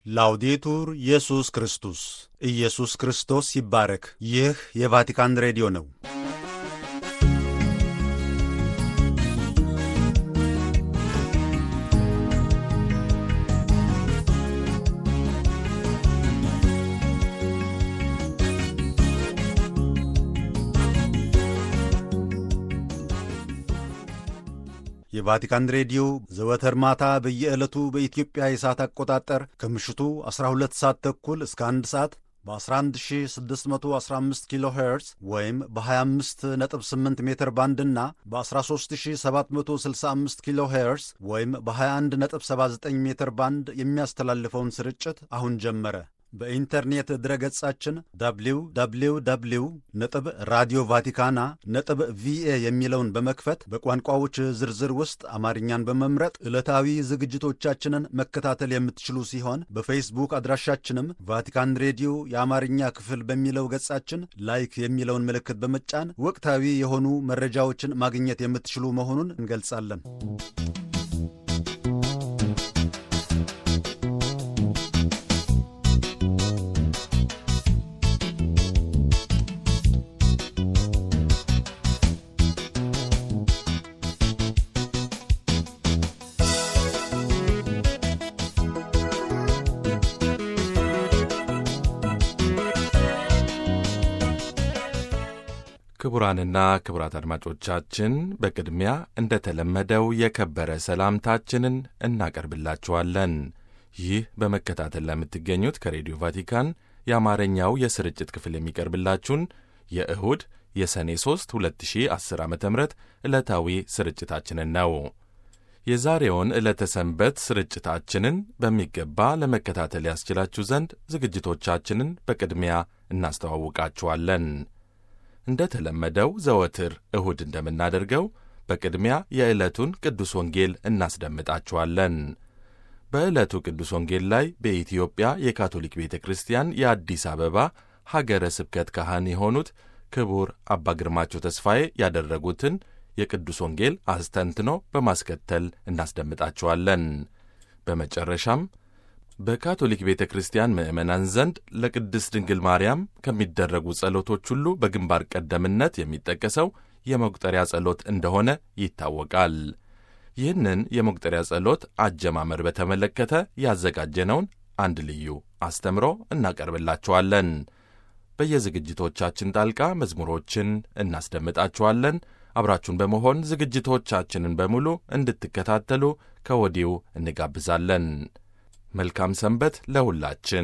ላውዴቱር ኢየሱስ ክርስቶስ ኢየሱስ ክርስቶስ ይባረክ። ይህ የቫቲካን ሬዲዮ ነው። የቫቲካን ሬዲዮ ዘወትር ማታ በየዕለቱ በኢትዮጵያ የሰዓት አቆጣጠር ከምሽቱ 12 ሰዓት ተኩል እስከ 1 ሰዓት በ11615 ኪሎ ሄርዝ ወይም በ258 ሜትር ባንድ እና በ13765 ኪሎ ሄርዝ ወይም በ2179 ሜትር ባንድ የሚያስተላልፈውን ስርጭት አሁን ጀመረ። በኢንተርኔት ድረገጻችን www.radiovaticana.va የሚለውን በመክፈት በቋንቋዎች ዝርዝር ውስጥ አማርኛን በመምረጥ ዕለታዊ ዝግጅቶቻችንን መከታተል የምትችሉ ሲሆን በፌስቡክ አድራሻችንም ቫቲካን ሬዲዮ የአማርኛ ክፍል በሚለው ገጻችን ላይክ የሚለውን ምልክት በመጫን ወቅታዊ የሆኑ መረጃዎችን ማግኘት የምትችሉ መሆኑን እንገልጻለን። ክቡራንና ክቡራት አድማጮቻችን በቅድሚያ እንደተለመደው የከበረ ሰላምታችንን እናቀርብላችኋለን። ይህ በመከታተል ለምትገኙት ከሬዲዮ ቫቲካን የአማርኛው የስርጭት ክፍል የሚቀርብላችሁን የእሁድ የሰኔ 3 2010 ዓ.ም ዕለታዊ ስርጭታችንን ነው። የዛሬውን ዕለተ ሰንበት ስርጭታችንን በሚገባ ለመከታተል ያስችላችሁ ዘንድ ዝግጅቶቻችንን በቅድሚያ እናስተዋውቃችኋለን። እንደ ተለመደው ዘወትር እሁድ እንደምናደርገው በቅድሚያ የዕለቱን ቅዱስ ወንጌል እናስደምጣችኋለን። በዕለቱ ቅዱስ ወንጌል ላይ በኢትዮጵያ የካቶሊክ ቤተ ክርስቲያን የአዲስ አበባ ሀገረ ስብከት ካህን የሆኑት ክቡር አባ ግርማቸው ተስፋዬ ያደረጉትን የቅዱስ ወንጌል አስተንትኖ በማስከተል እናስደምጣችኋለን። በመጨረሻም በካቶሊክ ቤተ ክርስቲያን ምዕመናን ዘንድ ለቅድስት ድንግል ማርያም ከሚደረጉ ጸሎቶች ሁሉ በግንባር ቀደምነት የሚጠቀሰው የመቁጠሪያ ጸሎት እንደሆነ ይታወቃል። ይህንን የመቁጠሪያ ጸሎት አጀማመር በተመለከተ ያዘጋጀነውን አንድ ልዩ አስተምሮ እናቀርብላችኋለን። በየዝግጅቶቻችን ጣልቃ መዝሙሮችን እናስደምጣችኋለን። አብራችሁን በመሆን ዝግጅቶቻችንን በሙሉ እንድትከታተሉ ከወዲሁ እንጋብዛለን። መልካም ሰንበት ለሁላችን።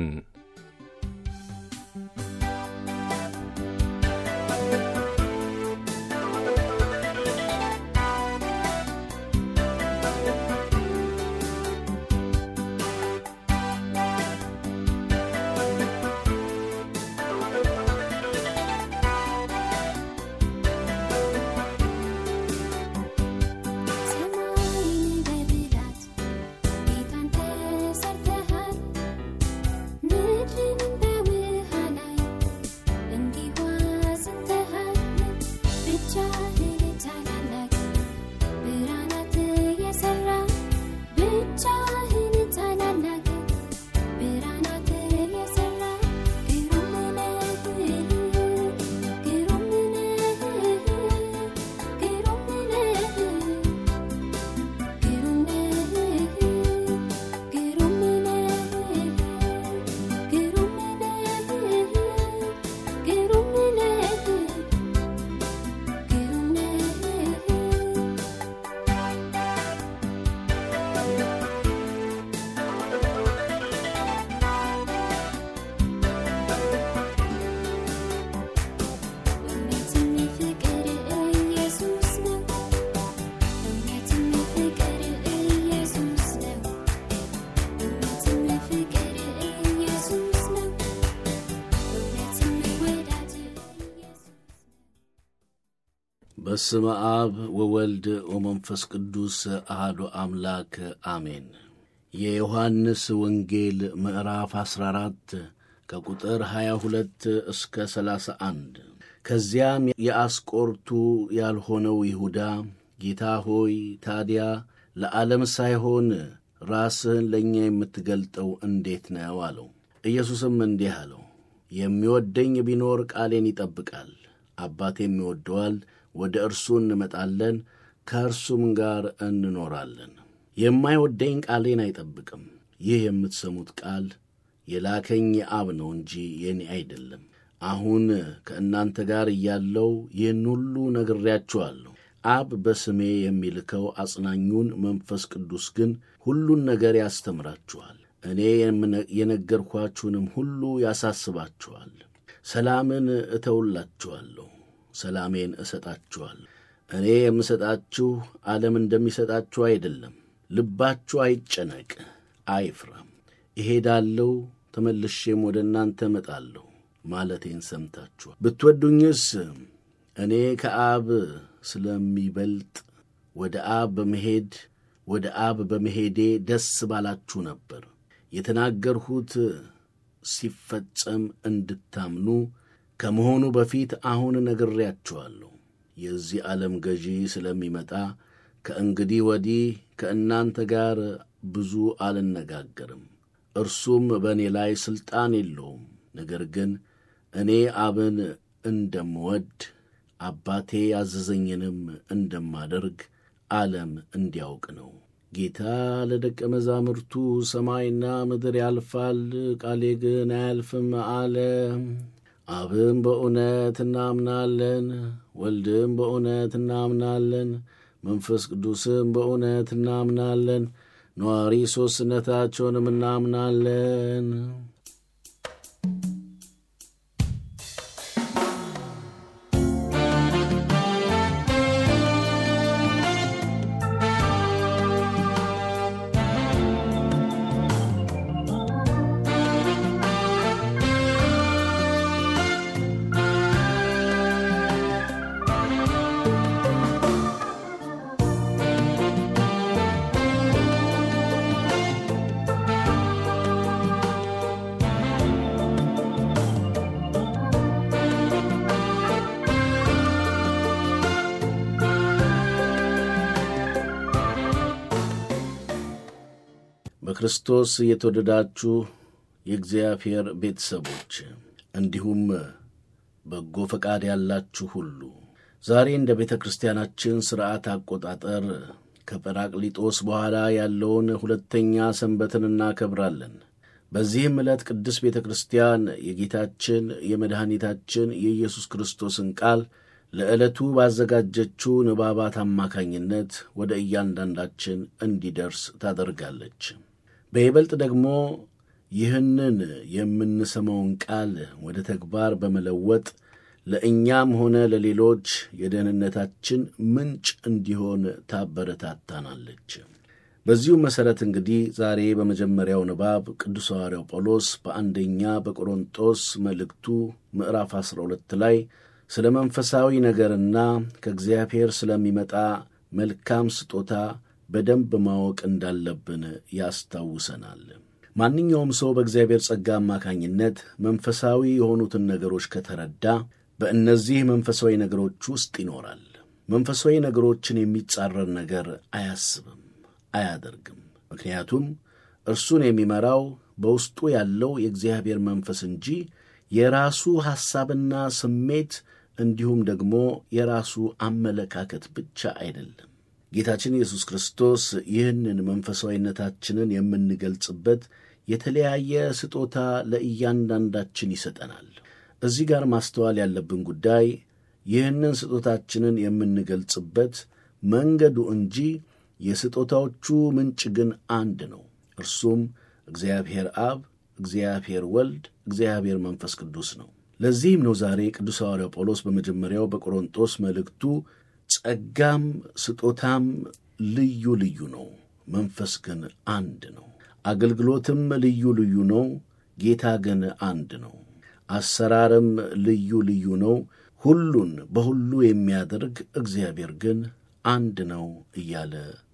በስመ አብ ወወልድ ወመንፈስ ቅዱስ አሐዱ አምላክ አሜን። የዮሐንስ ወንጌል ምዕራፍ 14 ከቁጥር 22 እስከ 31 ከዚያም የአስቆርቱ ያልሆነው ይሁዳ ጌታ ሆይ ታዲያ ለዓለም ሳይሆን ራስህን ለእኛ የምትገልጠው እንዴት ነው አለው። ኢየሱስም እንዲህ አለው፣ የሚወደኝ ቢኖር ቃሌን ይጠብቃል፣ አባቴም ይወደዋል፣ ወደ እርሱ እንመጣለን፣ ከእርሱም ጋር እንኖራለን። የማይወደኝ ቃሌን አይጠብቅም። ይህ የምትሰሙት ቃል የላከኝ የአብ ነው እንጂ የኔ አይደለም። አሁን ከእናንተ ጋር እያለው ይህን ሁሉ ነግሬያችኋለሁ። አብ በስሜ የሚልከው አጽናኙን መንፈስ ቅዱስ ግን ሁሉን ነገር ያስተምራችኋል፣ እኔ የነገርኳችሁንም ሁሉ ያሳስባችኋል። ሰላምን እተውላችኋለሁ፣ ሰላሜን እሰጣችኋለሁ። እኔ የምሰጣችሁ ዓለም እንደሚሰጣችሁ አይደለም። ልባችሁ አይጨነቅ፣ አይፍራም። እሄዳለሁ፣ ተመልሼም ወደ እናንተ እመጣለሁ ማለቴን ሰምታችኋል። ብትወዱኝስ እኔ ከአብ ስለሚበልጥ ወደ አብ በመሄዴ ደስ ባላችሁ ነበር። የተናገርሁት ሲፈጸም እንድታምኑ ከመሆኑ በፊት አሁን ነግሬያችኋለሁ። የዚህ ዓለም ገዢ ስለሚመጣ ከእንግዲህ ወዲህ ከእናንተ ጋር ብዙ አልነጋገርም። እርሱም በእኔ ላይ ሥልጣን የለውም። ነገር ግን እኔ አብን እንደምወድ አባቴ ያዘዘኝንም እንደማደርግ ዓለም እንዲያውቅ ነው። ጌታ ለደቀ መዛሙርቱ ሰማይና ምድር ያልፋል፣ ቃሌ ግን አያልፍም አለ። አብም በእውነት እናምናለን፣ ወልድም በእውነት እናምናለን፣ መንፈስ ቅዱስም በእውነት እናምናለን፣ ነዋሪ ሦስትነታቸውንም እናምናለን። በክርስቶስ የተወደዳችሁ የእግዚአብሔር ቤተሰቦች እንዲሁም በጎ ፈቃድ ያላችሁ ሁሉ ዛሬ እንደ ቤተ ክርስቲያናችን ሥርዓት አቆጣጠር ከጰራቅሊጦስ በኋላ ያለውን ሁለተኛ ሰንበትን እናከብራለን። በዚህም ዕለት ቅድስት ቤተ ክርስቲያን የጌታችን የመድኃኒታችን የኢየሱስ ክርስቶስን ቃል ለዕለቱ ባዘጋጀችው ንባባት አማካኝነት ወደ እያንዳንዳችን እንዲደርስ ታደርጋለች። በይበልጥ ደግሞ ይህንን የምንሰማውን ቃል ወደ ተግባር በመለወጥ ለእኛም ሆነ ለሌሎች የደህንነታችን ምንጭ እንዲሆን ታበረታታናለች። በዚሁ መሠረት እንግዲህ ዛሬ በመጀመሪያው ንባብ ቅዱስ ሐዋርያው ጳውሎስ በአንደኛ በቆሮንጦስ መልእክቱ ምዕራፍ 12 ላይ ስለ መንፈሳዊ ነገርና ከእግዚአብሔር ስለሚመጣ መልካም ስጦታ በደንብ ማወቅ እንዳለብን ያስታውሰናል። ማንኛውም ሰው በእግዚአብሔር ጸጋ አማካኝነት መንፈሳዊ የሆኑትን ነገሮች ከተረዳ በእነዚህ መንፈሳዊ ነገሮች ውስጥ ይኖራል። መንፈሳዊ ነገሮችን የሚጻረር ነገር አያስብም፣ አያደርግም። ምክንያቱም እርሱን የሚመራው በውስጡ ያለው የእግዚአብሔር መንፈስ እንጂ የራሱ ሐሳብና ስሜት እንዲሁም ደግሞ የራሱ አመለካከት ብቻ አይደለም። ጌታችን ኢየሱስ ክርስቶስ ይህንን መንፈሳዊነታችንን የምንገልጽበት የተለያየ ስጦታ ለእያንዳንዳችን ይሰጠናል። እዚህ ጋር ማስተዋል ያለብን ጉዳይ ይህንን ስጦታችንን የምንገልጽበት መንገዱ እንጂ የስጦታዎቹ ምንጭ ግን አንድ ነው። እርሱም እግዚአብሔር አብ፣ እግዚአብሔር ወልድ፣ እግዚአብሔር መንፈስ ቅዱስ ነው። ለዚህም ነው ዛሬ ቅዱስ ሐዋርያው ጳውሎስ በመጀመሪያው በቆሮንጦስ መልእክቱ ጸጋም ስጦታም ልዩ ልዩ ነው፣ መንፈስ ግን አንድ ነው። አገልግሎትም ልዩ ልዩ ነው፣ ጌታ ግን አንድ ነው። አሰራርም ልዩ ልዩ ነው፣ ሁሉን በሁሉ የሚያደርግ እግዚአብሔር ግን አንድ ነው እያለ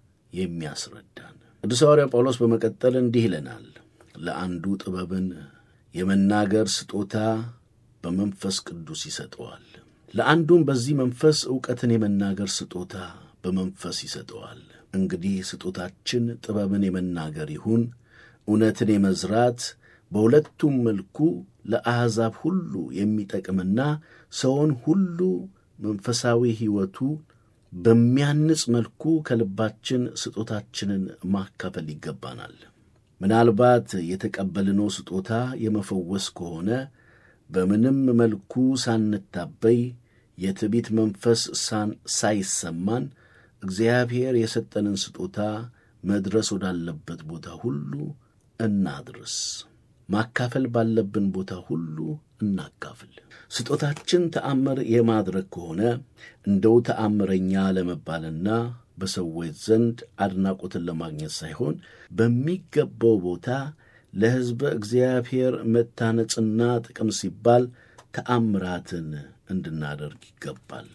የሚያስረዳን ቅዱስ ሐዋርያው ጳውሎስ በመቀጠል እንዲህ ይለናል። ለአንዱ ጥበብን የመናገር ስጦታ በመንፈስ ቅዱስ ይሰጠዋል፣ ለአንዱም በዚህ መንፈስ ዕውቀትን የመናገር ስጦታ በመንፈስ ይሰጠዋል። እንግዲህ ስጦታችን ጥበብን የመናገር ይሁን፣ እውነትን የመዝራት በሁለቱም መልኩ ለአሕዛብ ሁሉ የሚጠቅምና ሰውን ሁሉ መንፈሳዊ ሕይወቱ በሚያንጽ መልኩ ከልባችን ስጦታችንን ማካፈል ይገባናል። ምናልባት የተቀበልነው ስጦታ የመፈወስ ከሆነ በምንም መልኩ ሳንታበይ የትዕቢት መንፈስ ሳይሰማን እግዚአብሔር የሰጠንን ስጦታ መድረስ ወዳለበት ቦታ ሁሉ እናድርስ። ማካፈል ባለብን ቦታ ሁሉ እናካፍል። ስጦታችን ተአምር የማድረግ ከሆነ እንደው ተአምረኛ ለመባልና በሰዎች ዘንድ አድናቆትን ለማግኘት ሳይሆን በሚገባው ቦታ ለሕዝበ እግዚአብሔር መታነጽና ጥቅም ሲባል ተአምራትን እንድናደርግ ይገባል።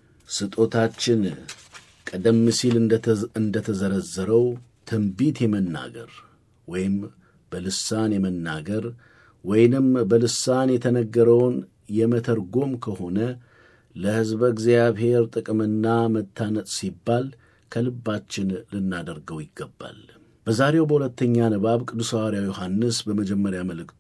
ስጦታችን ቀደም ሲል እንደተዘረዘረው ትንቢት የመናገር ወይም በልሳን የመናገር ወይንም በልሳን የተነገረውን የመተርጎም ከሆነ ለሕዝበ እግዚአብሔር ጥቅምና መታነጽ ሲባል ከልባችን ልናደርገው ይገባል። በዛሬው በሁለተኛ ንባብ ቅዱስ ሐዋርያው ዮሐንስ በመጀመሪያ መልእክቱ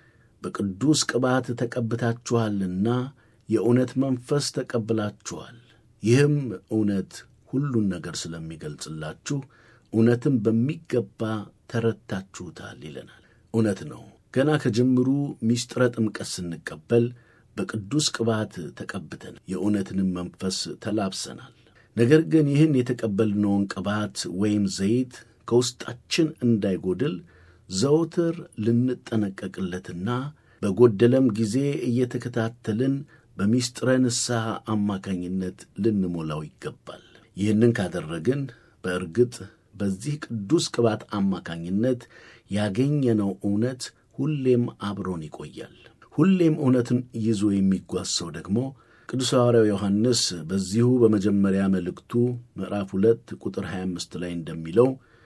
በቅዱስ ቅባት ተቀብታችኋልና የእውነት መንፈስ ተቀብላችኋል፣ ይህም እውነት ሁሉን ነገር ስለሚገልጽላችሁ እውነትም በሚገባ ተረድታችሁታል ይለናል። እውነት ነው። ገና ከጅምሩ ምስጢረ ጥምቀት ስንቀበል በቅዱስ ቅባት ተቀብተን የእውነትንም መንፈስ ተላብሰናል። ነገር ግን ይህን የተቀበልነውን ቅባት ወይም ዘይት ከውስጣችን እንዳይጎድል ዘውትር ልንጠነቀቅለትና በጎደለም ጊዜ እየተከታተልን በምስጢረ ንስሐ አማካኝነት ልንሞላው ይገባል። ይህንን ካደረግን በእርግጥ በዚህ ቅዱስ ቅባት አማካኝነት ያገኘነው እውነት ሁሌም አብሮን ይቆያል። ሁሌም እውነትን ይዞ የሚጓዝ ሰው ደግሞ ቅዱስ ሐዋርያው ዮሐንስ በዚሁ በመጀመሪያ መልእክቱ ምዕራፍ 2 ቁጥር 25 ላይ እንደሚለው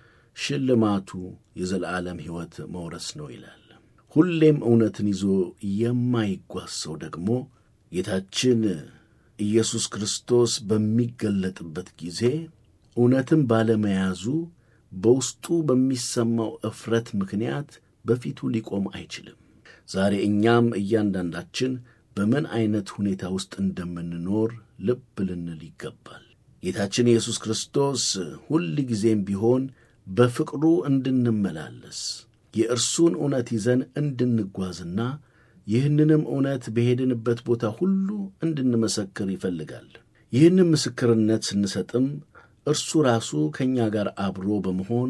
ሽልማቱ የዘላለም ሕይወት መውረስ ነው ይላል። ሁሌም እውነትን ይዞ የማይጓዝ ሰው ደግሞ ጌታችን ኢየሱስ ክርስቶስ በሚገለጥበት ጊዜ እውነትን ባለመያዙ በውስጡ በሚሰማው እፍረት ምክንያት በፊቱ ሊቆም አይችልም። ዛሬ እኛም እያንዳንዳችን በምን አይነት ሁኔታ ውስጥ እንደምንኖር ልብ ልንል ይገባል። ጌታችን ኢየሱስ ክርስቶስ ሁል ጊዜም ቢሆን በፍቅሩ እንድንመላለስ የእርሱን እውነት ይዘን እንድንጓዝና ይህንንም እውነት በሄድንበት ቦታ ሁሉ እንድንመሰክር ይፈልጋል። ይህንም ምስክርነት ስንሰጥም እርሱ ራሱ ከእኛ ጋር አብሮ በመሆን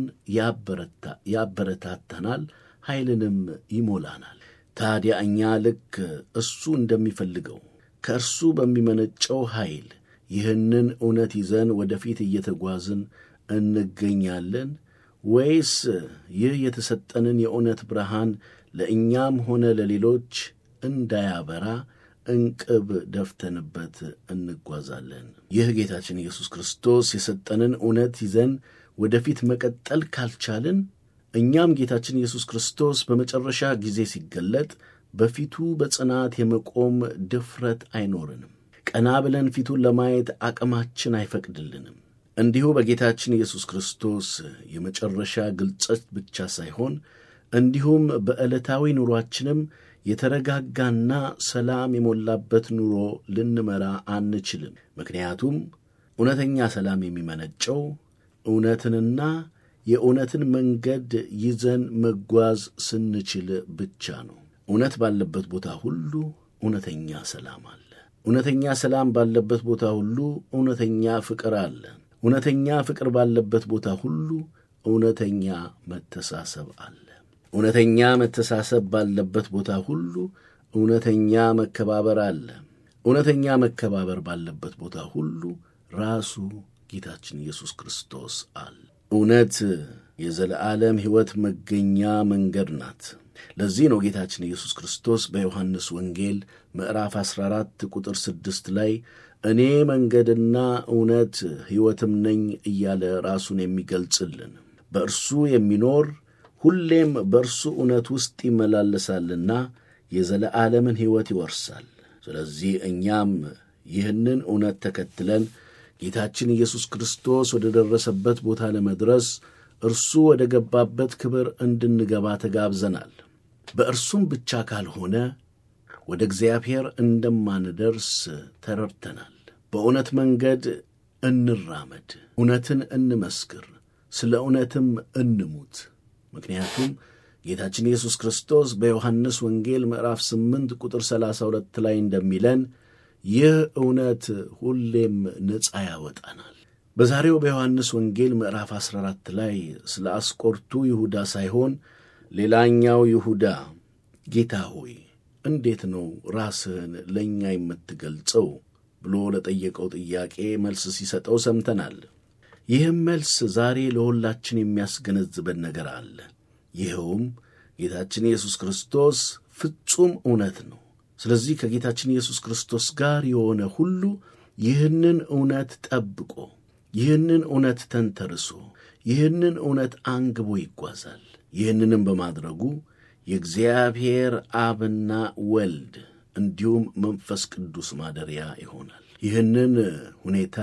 ያበረታታናል፣ ኃይልንም ይሞላናል። ታዲያ እኛ ልክ እሱ እንደሚፈልገው ከእርሱ በሚመነጨው ኃይል ይህንን እውነት ይዘን ወደፊት እየተጓዝን እንገኛለን ወይስ ይህ የተሰጠንን የእውነት ብርሃን ለእኛም ሆነ ለሌሎች እንዳያበራ እንቅብ ደፍተንበት እንጓዛለን? ይህ ጌታችን ኢየሱስ ክርስቶስ የሰጠንን እውነት ይዘን ወደፊት መቀጠል ካልቻልን እኛም ጌታችን ኢየሱስ ክርስቶስ በመጨረሻ ጊዜ ሲገለጥ በፊቱ በጽናት የመቆም ድፍረት አይኖርንም። ቀና ብለን ፊቱን ለማየት አቅማችን አይፈቅድልንም። እንዲሁ በጌታችን ኢየሱስ ክርስቶስ የመጨረሻ ግልጸት ብቻ ሳይሆን እንዲሁም በዕለታዊ ኑሯችንም የተረጋጋና ሰላም የሞላበት ኑሮ ልንመራ አንችልም። ምክንያቱም እውነተኛ ሰላም የሚመነጨው እውነትንና የእውነትን መንገድ ይዘን መጓዝ ስንችል ብቻ ነው። እውነት ባለበት ቦታ ሁሉ እውነተኛ ሰላም አለ። እውነተኛ ሰላም ባለበት ቦታ ሁሉ እውነተኛ ፍቅር አለ። እውነተኛ ፍቅር ባለበት ቦታ ሁሉ እውነተኛ መተሳሰብ አለ። እውነተኛ መተሳሰብ ባለበት ቦታ ሁሉ እውነተኛ መከባበር አለ። እውነተኛ መከባበር ባለበት ቦታ ሁሉ ራሱ ጌታችን ኢየሱስ ክርስቶስ አለ። እውነት የዘለዓለም ሕይወት መገኛ መንገድ ናት። ለዚህ ነው ጌታችን ኢየሱስ ክርስቶስ በዮሐንስ ወንጌል ምዕራፍ 14 ቁጥር 6 ላይ እኔ መንገድና እውነት ሕይወትም ነኝ እያለ ራሱን የሚገልጽልን። በእርሱ የሚኖር ሁሌም በእርሱ እውነት ውስጥ ይመላለሳልና የዘለዓለምን ሕይወት ይወርሳል። ስለዚህ እኛም ይህንን እውነት ተከትለን ጌታችን ኢየሱስ ክርስቶስ ወደ ደረሰበት ቦታ ለመድረስ እርሱ ወደ ገባበት ክብር እንድንገባ ተጋብዘናል። በእርሱም ብቻ ካልሆነ ወደ እግዚአብሔር እንደማንደርስ ተረድተናል። በእውነት መንገድ እንራመድ፣ እውነትን እንመስክር፣ ስለ እውነትም እንሙት። ምክንያቱም ጌታችን ኢየሱስ ክርስቶስ በዮሐንስ ወንጌል ምዕራፍ 8 ቁጥር 32 ላይ እንደሚለን ይህ እውነት ሁሌም ነፃ ያወጣናል። በዛሬው በዮሐንስ ወንጌል ምዕራፍ 14 ላይ ስለ አስቆርቱ ይሁዳ ሳይሆን ሌላኛው ይሁዳ ጌታ ሆይ እንዴት ነው ራስህን ለእኛ የምትገልጸው ብሎ ለጠየቀው ጥያቄ መልስ ሲሰጠው ሰምተናል። ይህም መልስ ዛሬ ለሁላችን የሚያስገነዝበን ነገር አለ። ይኸውም ጌታችን ኢየሱስ ክርስቶስ ፍጹም እውነት ነው። ስለዚህ ከጌታችን ኢየሱስ ክርስቶስ ጋር የሆነ ሁሉ ይህንን እውነት ጠብቆ፣ ይህንን እውነት ተንተርሶ፣ ይህንን እውነት አንግቦ ይጓዛል። ይህንንም በማድረጉ የእግዚአብሔር አብና ወልድ እንዲሁም መንፈስ ቅዱስ ማደሪያ ይሆናል። ይህንን ሁኔታ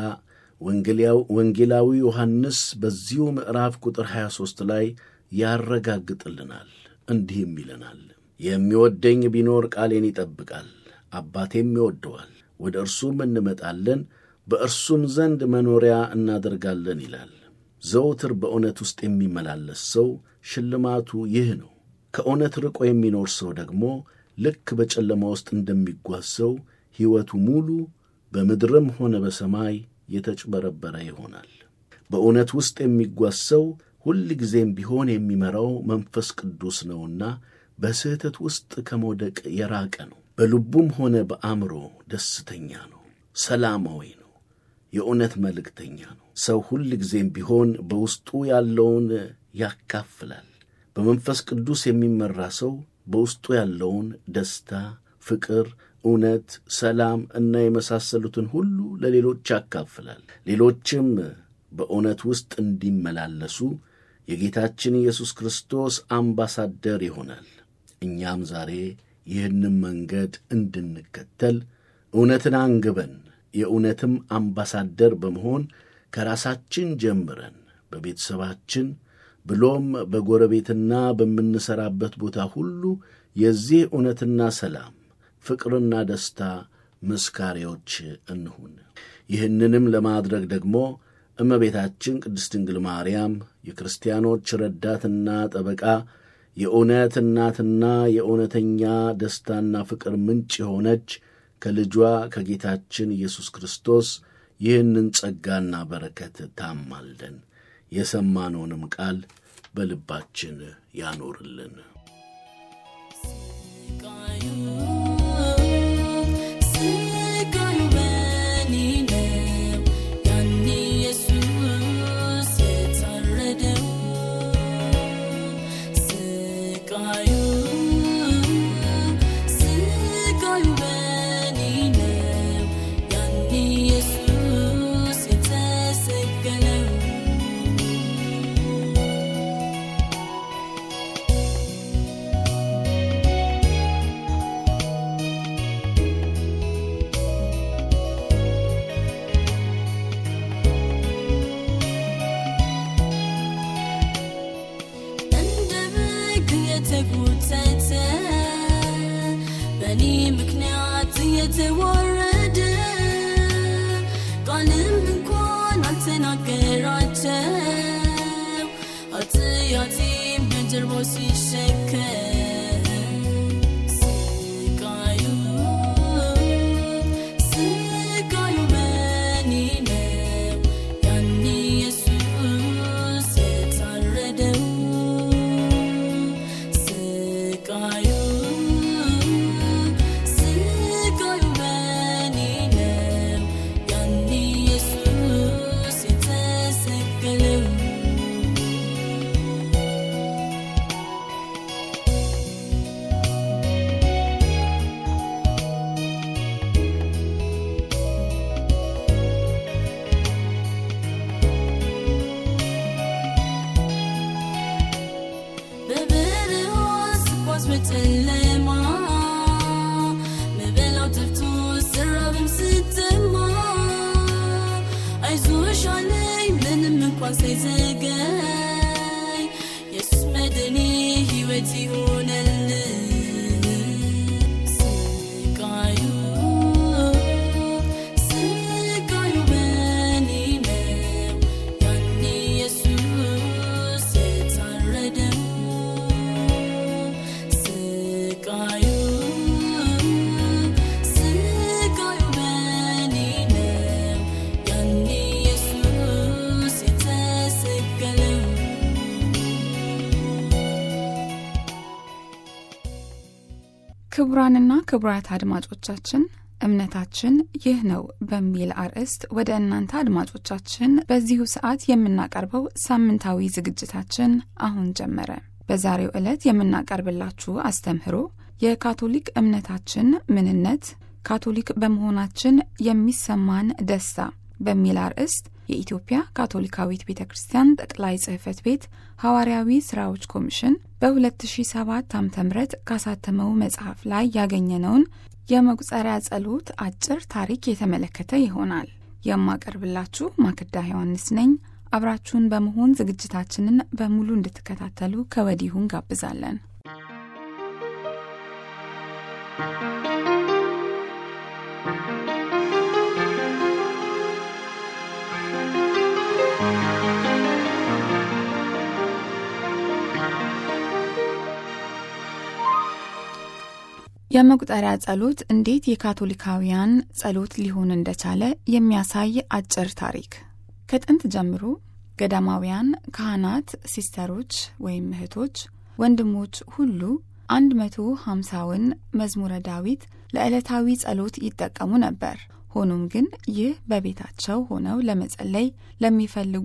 ወንጌላዊ ዮሐንስ በዚሁ ምዕራፍ ቁጥር 23 ላይ ያረጋግጥልናል። እንዲህም ይለናል፣ የሚወደኝ ቢኖር ቃሌን ይጠብቃል፣ አባቴም ይወደዋል፣ ወደ እርሱም እንመጣለን፣ በእርሱም ዘንድ መኖሪያ እናደርጋለን ይላል። ዘውትር በእውነት ውስጥ የሚመላለስ ሰው ሽልማቱ ይህ ነው። ከእውነት ርቆ የሚኖር ሰው ደግሞ ልክ በጨለማ ውስጥ እንደሚጓዝ ሰው ሕይወቱ ሙሉ በምድርም ሆነ በሰማይ የተጭበረበረ ይሆናል። በእውነት ውስጥ የሚጓዝ ሰው ሁል ጊዜም ቢሆን የሚመራው መንፈስ ቅዱስ ነውና በስህተት ውስጥ ከመውደቅ የራቀ ነው። በልቡም ሆነ በአእምሮ ደስተኛ ነው፣ ሰላማዊ ነው፣ የእውነት መልእክተኛ ነው። ሰው ሁል ጊዜም ቢሆን በውስጡ ያለውን ያካፍላል። በመንፈስ ቅዱስ የሚመራ ሰው በውስጡ ያለውን ደስታ፣ ፍቅር፣ እውነት፣ ሰላም እና የመሳሰሉትን ሁሉ ለሌሎች ያካፍላል። ሌሎችም በእውነት ውስጥ እንዲመላለሱ የጌታችን ኢየሱስ ክርስቶስ አምባሳደር ይሆናል። እኛም ዛሬ ይህንን መንገድ እንድንከተል እውነትን አንግበን የእውነትም አምባሳደር በመሆን ከራሳችን ጀምረን በቤተሰባችን ብሎም በጎረቤትና በምንሰራበት ቦታ ሁሉ የዚህ እውነትና ሰላም፣ ፍቅርና ደስታ መስካሪዎች እንሁን። ይህንንም ለማድረግ ደግሞ እመቤታችን ቅድስት ድንግል ማርያም የክርስቲያኖች ረዳትና ጠበቃ፣ የእውነት እናትና የእውነተኛ ደስታና ፍቅር ምንጭ የሆነች ከልጇ ከጌታችን ኢየሱስ ክርስቶስ ይህንን ጸጋና በረከት ታማልደን፣ የሰማነውንም ቃል በልባችን ያኖርልን። ሳይዘገይ ኢየሱስ መድኔ ሕይወት ይሆነልኝ ስቃዩ በኔ ነው ያኔ ኢየሱስ የታረደው ስቃዩ በኔ ነው ያኔ ኢየሱስ የተሰቀለው። ክቡራንና ክቡራት አድማጮቻችን እምነታችን ይህ ነው በሚል አርዕስት ወደ እናንተ አድማጮቻችን በዚሁ ሰዓት የምናቀርበው ሳምንታዊ ዝግጅታችን አሁን ጀመረ። በዛሬው ዕለት የምናቀርብላችሁ አስተምህሮ የካቶሊክ እምነታችን ምንነት፣ ካቶሊክ በመሆናችን የሚሰማን ደስታ በሚል አርዕስት የኢትዮጵያ ካቶሊካዊት ቤተክርስቲያን ጠቅላይ ጽሕፈት ቤት ሐዋርያዊ ሥራዎች ኮሚሽን በ2007 ዓ.ም ካሳተመው መጽሐፍ ላይ ያገኘነውን የመቁጠሪያ ጸሎት አጭር ታሪክ የተመለከተ ይሆናል። የማቀርብላችሁ ማክዳ ዮሐንስ ነኝ። አብራችሁን በመሆን ዝግጅታችንን በሙሉ እንድትከታተሉ ከወዲሁ እንጋብዛለን። የመቁጠሪያ ጸሎት እንዴት የካቶሊካውያን ጸሎት ሊሆን እንደቻለ የሚያሳይ አጭር ታሪክ። ከጥንት ጀምሮ ገዳማውያን ካህናት፣ ሲስተሮች ወይም እህቶች፣ ወንድሞች ሁሉ 150ውን መዝሙረ ዳዊት ለዕለታዊ ጸሎት ይጠቀሙ ነበር። ሆኖም ግን ይህ በቤታቸው ሆነው ለመጸለይ ለሚፈልጉ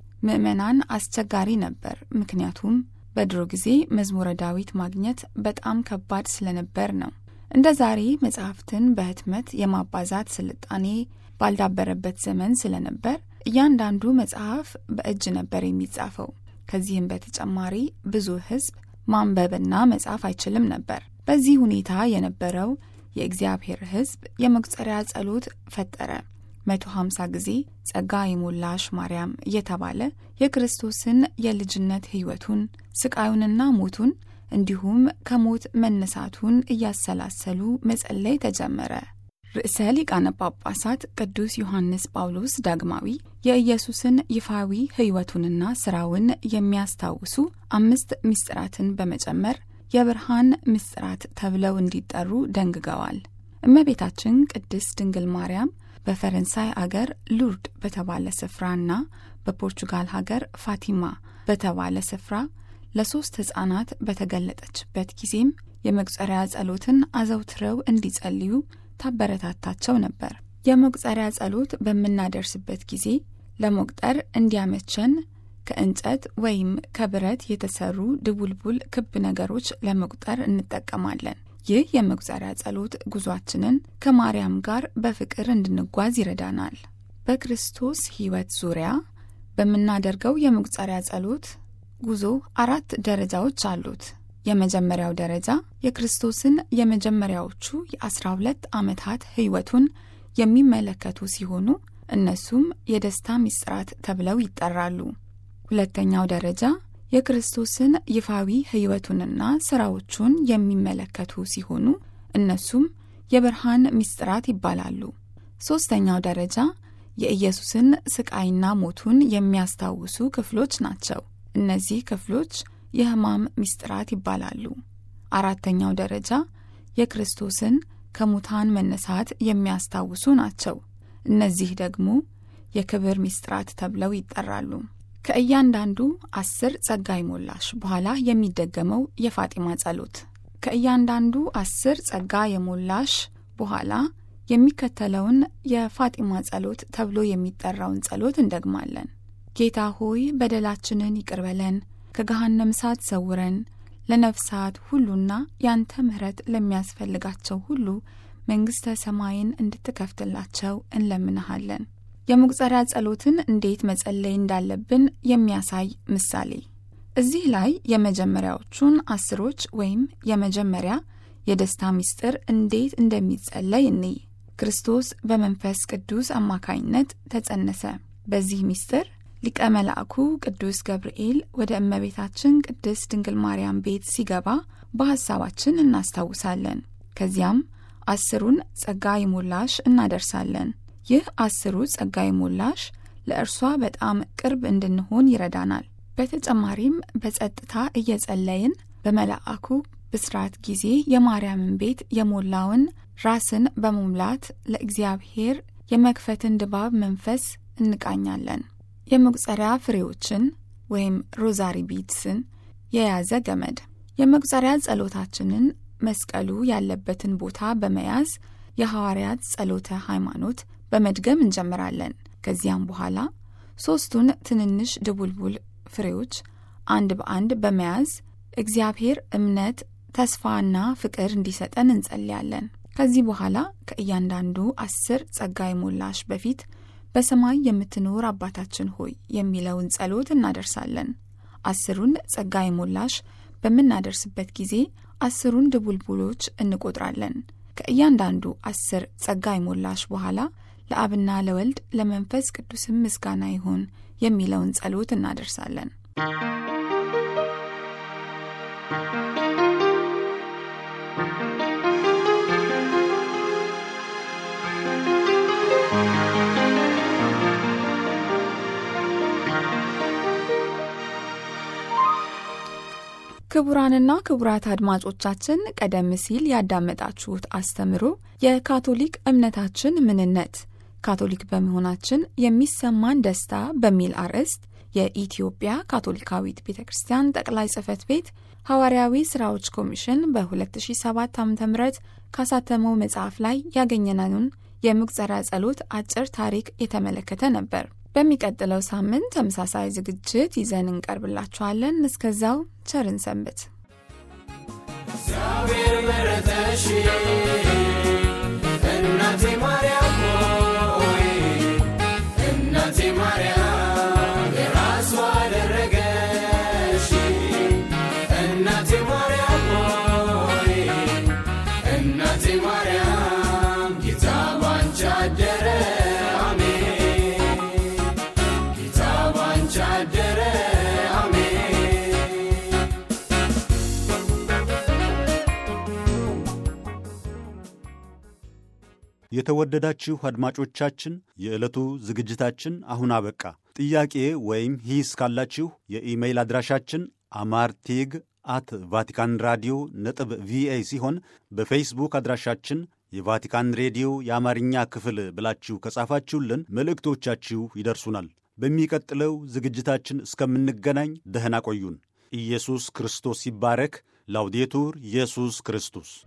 ምዕመናን አስቸጋሪ ነበር። ምክንያቱም በድሮ ጊዜ መዝሙረ ዳዊት ማግኘት በጣም ከባድ ስለነበር ነው። እንደ ዛሬ መጽሐፍትን በህትመት የማባዛት ስልጣኔ ባልዳበረበት ዘመን ስለነበር እያንዳንዱ መጽሐፍ በእጅ ነበር የሚጻፈው። ከዚህም በተጨማሪ ብዙ ሕዝብ ማንበብና መጻፍ አይችልም ነበር። በዚህ ሁኔታ የነበረው የእግዚአብሔር ሕዝብ የመቁጠሪያ ጸሎት ፈጠረ። 150 ጊዜ ጸጋ የሞላሽ ማርያም እየተባለ የክርስቶስን የልጅነት ሕይወቱን፣ ስቃዩንና ሞቱን እንዲሁም ከሞት መነሳቱን እያሰላሰሉ መጸለይ ተጀመረ። ርዕሰ ሊቃነ ጳጳሳት ቅዱስ ዮሐንስ ጳውሎስ ዳግማዊ የኢየሱስን ይፋዊ ሕይወቱንና ሥራውን የሚያስታውሱ 5 ምስጢራትን በመጨመር የብርሃን ምስጢራት ተብለው እንዲጠሩ ደንግገዋል። እመቤታችን ቅድስት ድንግል ማርያም በፈረንሳይ አገር ሉርድ በተባለ ስፍራና በፖርቹጋል ሀገር ፋቲማ በተባለ ስፍራ ለ3 ሕፃናት በተገለጠችበት ጊዜም የመቁጠሪያ ጸሎትን አዘውትረው እንዲጸልዩ ታበረታታቸው ነበር። የመቁጠሪያ ጸሎት በምናደርስበት ጊዜ ለመቁጠር እንዲያመቸን ከእንጨት ወይም ከብረት የተሰሩ ድቡልቡል ክብ ነገሮች ለመቁጠር እንጠቀማለን። ይህ የመቁጠሪያ ጸሎት ጉዟችንን ከማርያም ጋር በፍቅር እንድንጓዝ ይረዳናል። በክርስቶስ ሕይወት ዙሪያ በምናደርገው የመቁጠሪያ ጸሎት ጉዞ 4 ደረጃዎች አሉት። የመጀመሪያው ደረጃ የክርስቶስን የመጀመሪያዎቹ የ12 ዓመታት ሕይወቱን የሚመለከቱ ሲሆኑ እነሱም የደስታ ምስጢራት ተብለው ይጠራሉ። ሁለተኛው ደረጃ የክርስቶስን ይፋዊ ሕይወቱንና ሥራዎቹን የሚመለከቱ ሲሆኑ እነሱም የብርሃን ምስጢራት ይባላሉ። ሦስተኛው ደረጃ የኢየሱስን ስቃይና ሞቱን የሚያስታውሱ ክፍሎች ናቸው። እነዚህ ክፍሎች የሕማም ምስጢራት ይባላሉ። አራተኛው ደረጃ የክርስቶስን ከሙታን መነሳት የሚያስታውሱ ናቸው። እነዚህ ደግሞ የክብር ምስጢራት ተብለው ይጠራሉ። ከእያንዳንዱ 10 ጸጋ ይሞላሽ በኋላ የሚደገመው የፋጢማ ጸሎት። ከእያንዳንዱ 10 ጸጋ የሞላሽ በኋላ የሚከተለውን የፋጢማ ጸሎት ተብሎ የሚጠራውን ጸሎት እንደግማለን። ጌታ ሆይ በደላችንን ይቅር በለን፣ ከገሃነም እሳት ሰውረን፣ ለነፍሳት ሁሉና ያንተ ምሕረት ለሚያስፈልጋቸው ሁሉ መንግሥተ ሰማይን እንድትከፍትላቸው እንለምንሃለን። የመቁጠሪያ ጸሎትን እንዴት መጸለይ እንዳለብን የሚያሳይ ምሳሌ። እዚህ ላይ የመጀመሪያዎቹን 10ሮች ወይም የመጀመሪያ የደስታ ምስጢር እንዴት እንደሚጸለይ እንይ። ክርስቶስ በመንፈስ ቅዱስ አማካይነት ተጸነሰ። በዚህ ምስጢር ሊቀ መልአኩ ቅዱስ ገብርኤል ወደ እመቤታችን ቅድስት ድንግል ማርያም ቤት ሲገባ በሐሳባችን እናስታውሳለን። ከዚያም 10ሩን ጸጋ ይሞላሽ እናደርሳለን። ይህ 10ሩ ጸጋ ይሞላሽ ለእርሷ በጣም ቅርብ እንድንሆን ይረዳናል። በተጨማሪም በጸጥታ እየጸለይን በመልአኩ ብስራት ጊዜ የማርያምን ቤት የሞላውን ራስን በመሙላት ለእግዚአብሔር የመክፈትን ድባብ መንፈስ እንቃኛለን። የመቁጠሪያ ፍሬዎችን ወይም ሮዛሪ ቢድስን የያዘ ገመድ የመቁጠሪያ ጸሎታችንን መስቀሉ ያለበትን ቦታ በመያዝ የሐዋርያት ጸሎተ ሃይማኖት በመድገም እንጀምራለን። ከዚያም በኋላ 3ቱን ትንንሽ ድቡልቡል ፍሬዎች አንድ በአንድ በመያዝ እግዚአብሔር እምነት፣ ተስፋና ፍቅር እንዲሰጠን እንጸልያለን። ከዚህ በኋላ ከእያንዳንዱ 10 ጸጋ ይሞላሽ በፊት በሰማይ የምትኖር አባታችን ሆይ የሚለውን ጸሎት እናደርሳለን። 10ሩን ጸጋ ይሞላሽ በምናደርስበት ጊዜ 10ሩን ድቡልቡሎች እንቆጥራለን። ከእያንዳንዱ 10 ጸጋ ይሞላሽ በኋላ ለአብና ለወልድ ለመንፈስ ቅዱስም ምስጋና ይሁን የሚለውን ጸሎት እናደርሳለን። ክቡራንና ክቡራት አድማጮቻችን ቀደም ሲል ያዳመጣችሁት አስተምሮ የካቶሊክ እምነታችን ምንነት፣ ካቶሊክ በመሆናችን የሚሰማን ደስታ በሚል አርዕስት የኢትዮጵያ ካቶሊካዊት ቤተክርስቲያን ጠቅላይ ጽሕፈት ቤት ሐዋርያዊ ሥራዎች ኮሚሽን በ2007 ዓ.ም ካሳተመው መጽሐፍ ላይ ያገኘነውን የመቁጠሪያ ጸሎት አጭር ታሪክ የተመለከተ ነበር። በሚቀጥለው ሳምንት ተመሳሳይ ዝግጅት ይዘን እንቀርብላችኋለን። እስከዛው ቸርን ሰንብት። እግዚአብሔር መረጠሽ እናቴ ማርያም ሆይ፣ እናቴ ማርያም የራሷ አደረገሽ። እናቴ ማርያም ሆይ፣ እናቴ ማርያም ጌታ ባንቺ አደረ። የተወደዳችሁ አድማጮቻችን የዕለቱ ዝግጅታችን አሁን አበቃ። ጥያቄ ወይም ሂስ ካላችሁ የኢሜይል አድራሻችን amartig@vaticanradio.va ሲሆን በፌስቡክ አድራሻችን የቫቲካን ሬዲዮ የአማርኛ ክፍል ብላችሁ ከጻፋችሁልን መልእክቶቻችሁ ይደርሱናል። በሚቀጥለው ዝግጅታችን እስከምንገናኝ ደህና ቆዩን። ኢየሱስ ክርስቶስ ይባረክ። ላውዴቱር ኢየሱስ ክርስቶስ